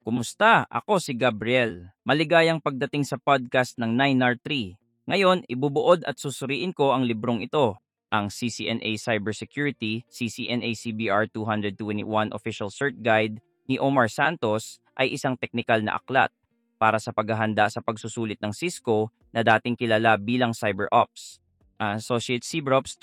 Kumusta? Ako si Gabriel. Maligayang pagdating sa podcast ng 9R3. Ngayon, ibubuod at susuriin ko ang librong ito, ang CCNA Cybersecurity, CCNA CBR 221 Official Cert Guide ni Omar Santos ay isang teknikal na aklat para sa paghahanda sa pagsusulit ng Cisco na dating kilala bilang CyberOps. Associate CBROPS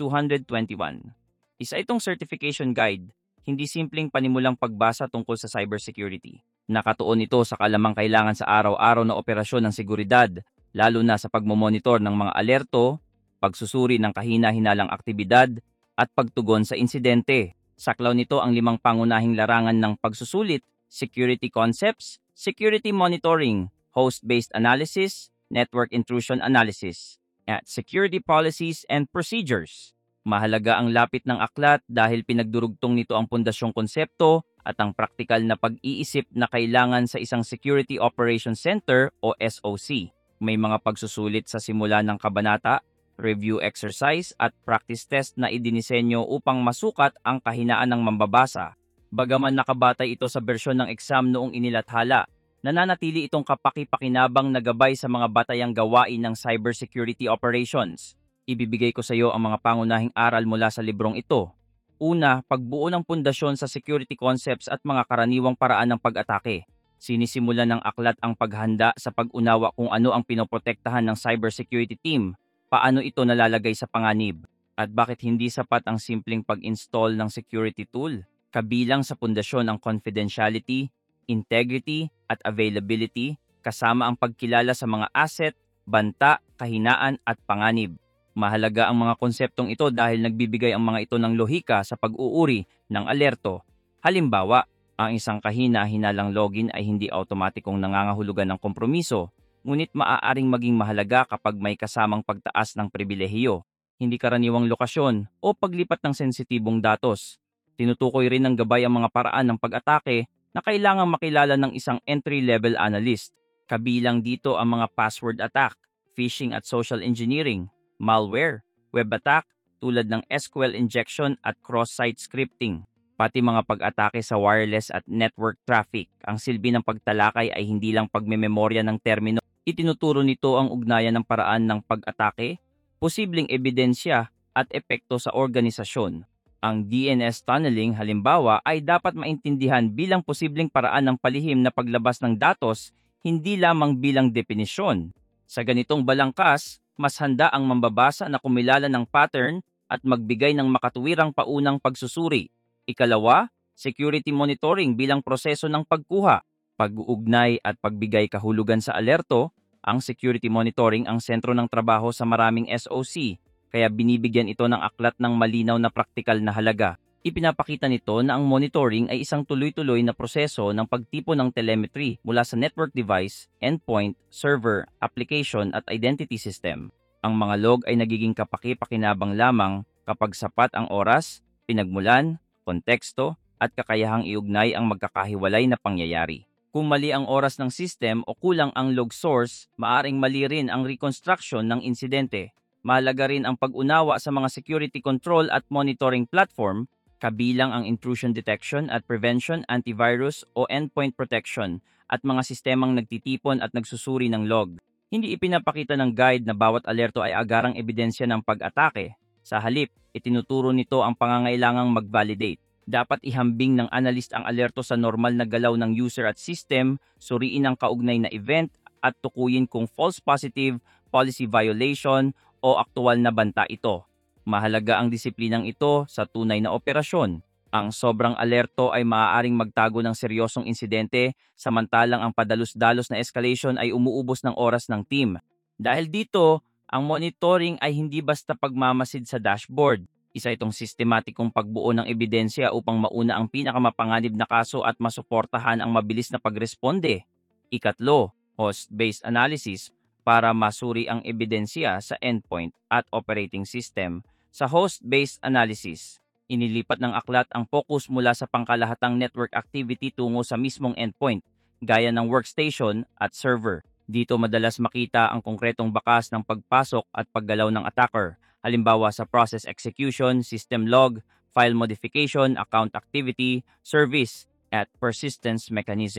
221. Isa itong certification guide, hindi simpleng panimulang pagbasa tungkol sa cybersecurity. Nakatuon ito sa kalamang kailangan sa araw-araw na operasyon ng seguridad, lalo na sa pagmomonitor ng mga alerto, pagsusuri ng kahina-hinalang aktibidad, at pagtugon sa insidente. Saklaw nito ang 5 pangunahing larangan ng pagsusulit: security concepts, security monitoring, host-based analysis, network intrusion analysis, at security policies and procedures. Mahalaga ang lapit ng aklat dahil pinagdurugtong nito ang pundasyong konsepto at ang praktikal na pag-iisip na kailangan sa isang Security Operations Center o SOC. May mga pagsusulit sa simula ng kabanata, review exercise at practice test na idinisenyo upang masukat ang kahinaan ng mambabasa. Bagaman nakabatay ito sa bersyon ng exam noong inilathala, nananatili itong kapaki-pakinabang na gabay sa mga batayang gawain ng cybersecurity operations. Ibibigay ko sa iyo ang mga pangunahing aral mula sa librong ito. Una, pagbuo ng pundasyon sa security concepts at mga karaniwang paraan ng pag-atake. Sinisimula ng aklat ang paghanda sa pag-unawa kung ano ang pinoprotektahan ng cybersecurity team, paano ito nalalagay sa panganib, at bakit hindi sapat ang simpleng pag-install ng security tool. Kabilang sa pundasyon ang confidentiality, integrity, at availability, kasama ang pagkilala sa mga asset, banta, kahinaan at panganib. Mahalaga ang mga konseptong ito dahil nagbibigay ang mga ito ng lohika sa pag-uuri ng alerto. Halimbawa, ang isang kahina-hinalang login ay hindi automatikong nangangahulugan ng kompromiso, ngunit maaaring maging mahalaga kapag may kasamang pagtaas ng pribilehiyo, hindi karaniwang lokasyon o paglipat ng sensitibong datos. Tinutukoy rin ng gabay ang mga paraan ng pag-atake na kailangang makilala ng isang entry-level analyst. Kabilang dito ang mga password attack, phishing at social engineering, malware, web attack tulad ng SQL injection at cross-site scripting, pati mga pag-atake sa wireless at network traffic. Ang silbi ng pagtalakay ay hindi lang pagmememorya ng termino. Itinuturo nito ang ugnayan ng paraan ng pag-atake, posibleng ebidensya at epekto sa organisasyon. Ang DNS tunneling halimbawa ay dapat maintindihan bilang posibleng paraan ng palihim na paglabas ng datos, hindi lamang bilang definisyon. Sa ganitong balangkas, mas handa ang mambabasa na kumilala ng pattern at magbigay ng makatuwirang paunang pagsusuri. Ikalawa, security monitoring bilang proseso ng pagkuha, pag-uugnay at pagbigay kahulugan sa alerto. Ang security monitoring ang sentro ng trabaho sa maraming SOC, kaya binibigyan ito ng aklat ng malinaw na praktikal na halaga. Ipinapakita nito na ang monitoring ay isang tuloy-tuloy na proseso ng pagtipon ng telemetry mula sa network device, endpoint, server, application at identity system. Ang mga log ay nagiging kapaki-pakinabang lamang kapag sapat ang oras, pinagmulan, konteksto, at kakayahang iugnay ang magkakahiwalay na pangyayari. Kung mali ang oras ng system o kulang ang log source, maaring mali rin ang reconstruction ng insidente. Mahalaga rin ang pag-unawa sa mga security control at monitoring platform, kabilang ang intrusion detection at prevention, antivirus o endpoint protection, at mga sistemang nagtitipon at nagsusuri ng log. Hindi ipinapakita ng guide na bawat alerto ay agarang ebidensya ng pag-atake. Sa halip, itinuturo nito ang pangangailangang mag-validate. Dapat ihambing ng analyst ang alerto sa normal na galaw ng user at system, suriin ang kaugnay na event, at tukuyin kung false positive, policy violation, o aktual na banta ito. Mahalaga ang disiplinang ito sa tunay na operasyon. Ang sobrang alerto ay maaaring magtago ng seryosong insidente, samantalang ang padalos-dalos na escalation ay umuubos ng oras ng team. Dahil dito, ang monitoring ay hindi basta pagmamasid sa dashboard. Isa itong sistematikong pagbuo ng ebidensya upang mauna ang pinakamapanganib na kaso at masuportahan ang mabilis na pagresponde. Ikatlo, host-based analysis para masuri ang ebidensya sa endpoint at operating system. Sa host-based analysis, inilipat ng aklat ang focus mula sa pangkalahatang network activity tungo sa mismong endpoint, gaya ng workstation at server. Dito madalas makita ang konkretong bakas ng pagpasok at paggalaw ng attacker, halimbawa sa process execution, system log, file modification, account activity, service, at persistence mechanism.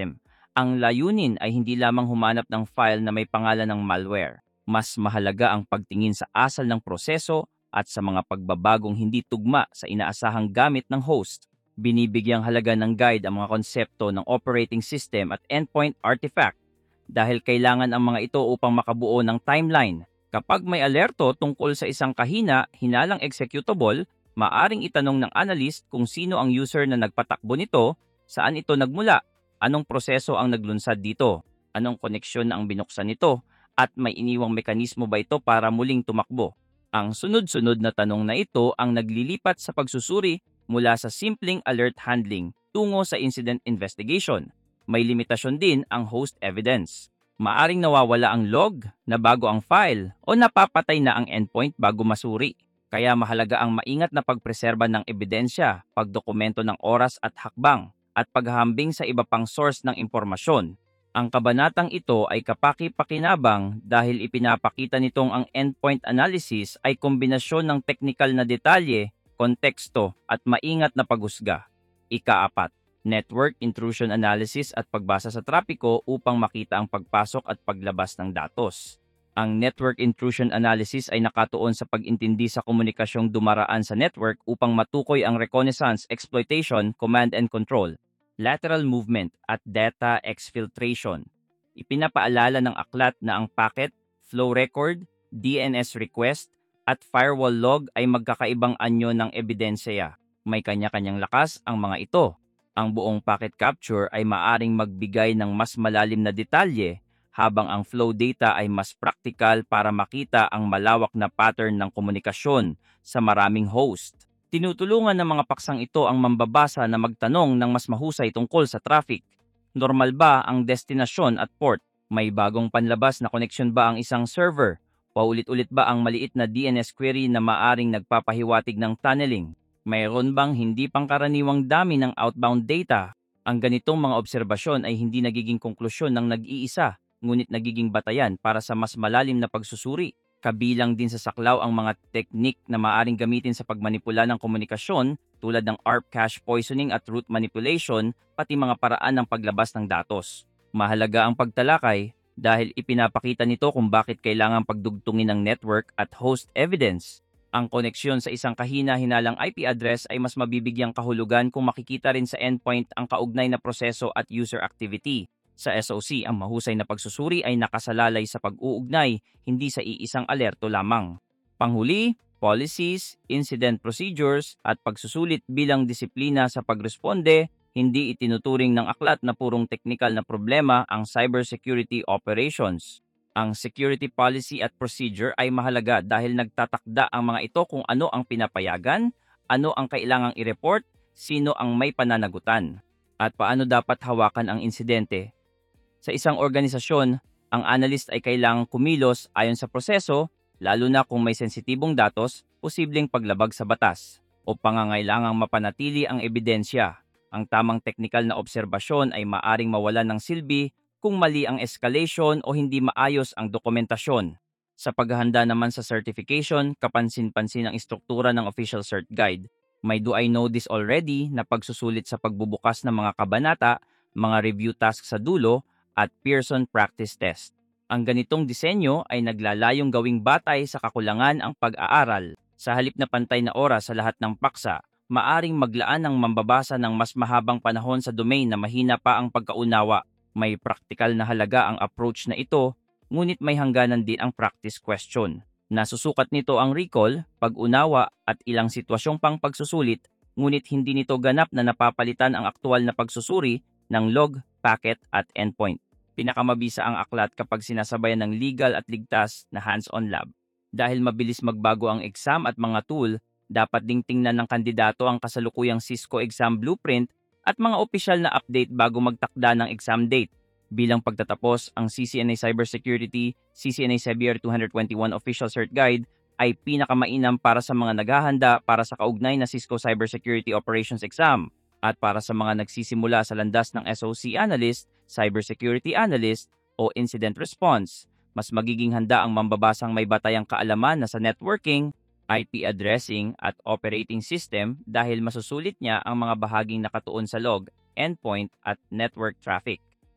Ang layunin ay hindi lamang humanap ng file na may pangalan ng malware. Mas mahalaga ang pagtingin sa asal ng proseso at sa mga pagbabagong hindi tugma sa inaasahang gamit ng host. Binibigyang halaga ng guide ang mga konsepto ng operating system at endpoint artifact dahil kailangan ang mga ito upang makabuo ng timeline. Kapag may alerto tungkol sa isang hinalang executable, maaring itanong ng analyst kung sino ang user na nagpatakbo nito, saan ito nagmula, anong proseso ang naglunsad dito, anong koneksyon na ang binuksan nito, at may iniwang mekanismo ba ito para muling tumakbo. Ang sunod-sunod na tanong na ito ang naglilipat sa pagsusuri mula sa simpleng alert handling tungo sa incident investigation. May limitasyon din ang host evidence. Maaring nawawala ang log na bago ang file o napapatay na ang endpoint bago masuri. Kaya mahalaga ang maingat na pagpreserba ng ebidensya, pagdokumento ng oras at hakbang, at paghahambing sa iba pang source ng impormasyon. Ang kabanatang ito ay kapaki-pakinabang dahil ipinapakita nitong ang endpoint analysis ay kombinasyon ng teknikal na detalye, konteksto at maingat na paghusga. Ika-4, network intrusion analysis at pagbasa sa trapiko upang makita ang pagpasok at paglabas ng datos. Ang network intrusion analysis ay nakatuon sa pag-intindi sa komunikasyong dumaraan sa network upang matukoy ang reconnaissance, exploitation, command and control, lateral movement at data exfiltration. Ipinapaalala ng aklat na ang packet, flow record, DNS request at firewall log ay magkakaibang anyo ng ebidensya. May kanya-kanyang lakas ang mga ito. Ang buong packet capture ay maaring magbigay ng mas malalim na detalye habang ang flow data ay mas praktikal para makita ang malawak na pattern ng komunikasyon sa maraming host. Tinutulungan ng mga paksang ito ang mambabasa na magtanong ng mas mahusay tungkol sa traffic. Normal ba ang destinasyon at port? May bagong panlabas na connection ba ang isang server? Paulit-ulit ba ang maliit na DNS query na maaring nagpapahiwatig ng tunneling? Mayroon bang hindi pangkaraniwang dami ng outbound data? Ang ganitong mga obserbasyon ay hindi nagiging konklusyon ng nag-iisa, ngunit nagiging batayan para sa mas malalim na pagsusuri. Kabilang din sa saklaw ang mga teknik na maaring gamitin sa pagmanipula ng komunikasyon tulad ng ARP cache poisoning at route manipulation, pati mga paraan ng paglabas ng datos. Mahalaga ang pagtalakay dahil ipinapakita nito kung bakit kailangang pagdugtungin ng network at host evidence. Ang koneksyon sa isang hinalang IP address ay mas mabibigyang kahulugan kung makikita rin sa endpoint ang kaugnay na proseso at user activity. Sa SOC, ang mahusay na pagsusuri ay nakasalalay sa pag-uugnay, hindi sa iisang alerto lamang. Panghuli, policies, incident procedures, at pagsusulit bilang disiplina sa pagresponde, hindi itinuturing ng aklat na purong teknikal na problema ang cybersecurity operations. Ang security policy at procedure ay mahalaga dahil nagtatakda ang mga ito kung ano ang pinapayagan, ano ang kailangang i-report, sino ang may pananagutan, at paano dapat hawakan ang insidente. Sa isang organisasyon, ang analyst ay kailangang kumilos ayon sa proseso, lalo na kung may sensitibong datos, posibleng paglabag sa batas, o pangangailangang mapanatili ang ebidensya. Ang tamang teknikal na obserbasyon ay maaring mawalan ng silbi kung mali ang escalation o hindi maayos ang dokumentasyon. Sa paghahanda naman sa certification, kapansin-pansin ang istruktura ng Official Cert Guide. May Do I Know This Already na pagsusulit sa pagbubukas ng mga kabanata, mga review task sa dulo, at Pearson Practice Test. Ang ganitong disenyo ay naglalayong gawing batay sa kakulangan ang pag-aaral. Sa halip na pantay na oras sa lahat ng paksa, maaring maglaan ng mambabasa ng mas mahabang panahon sa domain na mahina pa ang pagkaunawa. May praktikal na halaga ang approach na ito, ngunit may hangganan din ang practice question. Nasusukat nito ang recall, pag-unawa at ilang sitwasyong pang pagsusulit, ngunit hindi nito ganap na napapalitan ang aktual na pagsusuri ng log, packet at endpoint. Pinakamabisa ang aklat kapag sinasabayan ng legal at ligtas na hands-on lab. Dahil mabilis magbago ang exam at mga tool, dapat ding tingnan ng kandidato ang kasalukuyang Cisco exam blueprint at mga opisyal na update bago magtakda ng exam date. Bilang pagtatapos, ang CCNA Cybersecurity CCNA CBR 221 Official Cert Guide ay pinakamainam para sa mga naghahanda para sa kaugnay na Cisco Cybersecurity Operations Exam at para sa mga nagsisimula sa landas ng SOC Analyst, Cybersecurity Analyst o Incident Response. Mas magiging handa ang mambabasang may batayang kaalaman na sa networking, IP addressing at operating system dahil masusulit niya ang mga bahaging nakatuon sa log, endpoint at network traffic.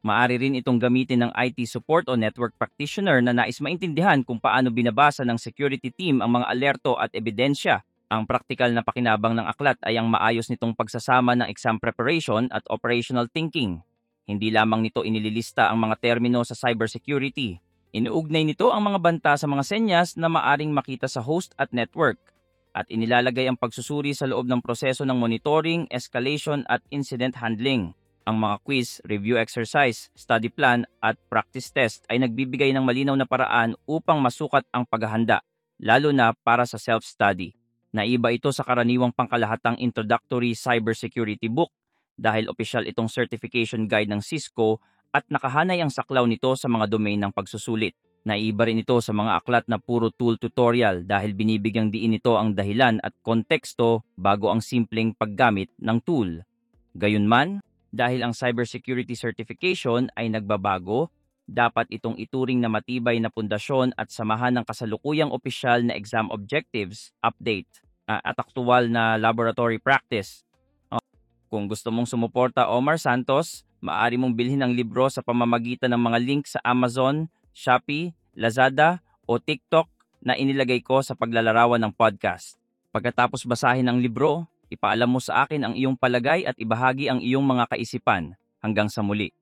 Maari rin itong gamitin ng IT support o network practitioner na nais maintindihan kung paano binabasa ng security team ang mga alerto at ebidensya. Ang praktikal na pakinabang ng aklat ay ang maayos nitong pagsasama ng exam preparation at operational thinking. Hindi lamang nito inililista ang mga termino sa cybersecurity. Inuugnay nito ang mga banta sa mga senyas na maaring makita sa host at network. At inilalagay ang pagsusuri sa loob ng proseso ng monitoring, escalation at incident handling. Ang mga quiz, review exercise, study plan at practice test ay nagbibigay ng malinaw na paraan upang masukat ang paghahanda, lalo na para sa self-study. Naiba ito sa karaniwang pangkalahatang introductory cybersecurity book dahil opisyal itong certification guide ng Cisco at nakahanay ang saklaw nito sa mga domain ng pagsusulit. Naiba rin ito sa mga aklat na puro tool tutorial dahil binibigyang diin nito ang dahilan at konteksto bago ang simpleng paggamit ng tool. Gayunman, dahil ang cybersecurity certification ay nagbabago, dapat itong ituring na matibay na pundasyon at samahan ng kasalukuyang opisyal na exam objectives, update, at aktual na laboratory practice. Kung gusto mong sumuporta, Omar Santos, maaari mong bilhin ang libro sa pamamagitan ng mga link sa Amazon, Shopee, Lazada o TikTok na inilagay ko sa paglalarawan ng podcast. Pagkatapos basahin ang libro, ipaalam mo sa akin ang iyong palagay at ibahagi ang iyong mga kaisipan. Hanggang sa muli.